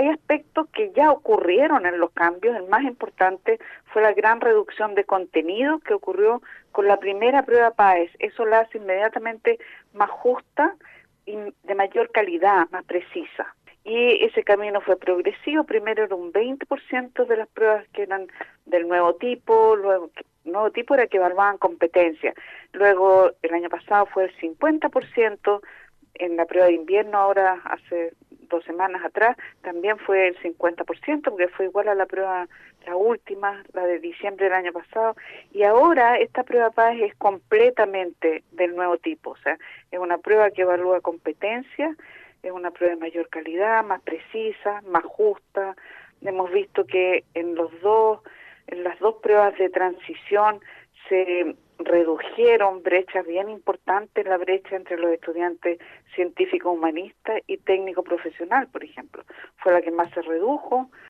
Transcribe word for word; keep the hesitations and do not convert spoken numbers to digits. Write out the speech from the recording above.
hay aspectos que ya ocurrieron en los cambios. El más importante fue la gran reducción de contenido que ocurrió con la primera prueba PAES. Eso la hace inmediatamente más justa y de mayor calidad, más precisa. Y ese camino fue progresivo. Primero era un veinte por ciento de las pruebas que eran del nuevo tipo, luego el nuevo tipo era que evaluaban competencia. Luego el año pasado fue el cincuenta por ciento, en la prueba de invierno ahora hace dos semanas atrás también fue el cincuenta por ciento, porque fue igual a la prueba, la última, la de diciembre del año pasado, y ahora esta prueba PAES es completamente del nuevo tipo, o sea, es una prueba que evalúa competencia, es una prueba de mayor calidad, más precisa, más justa. Hemos visto que en los dos, en las dos pruebas de transición se redujeron brechas bien importantes, la brecha entre los estudiantes científico-humanistas y técnico-profesional, por ejemplo, fue la que más se redujo.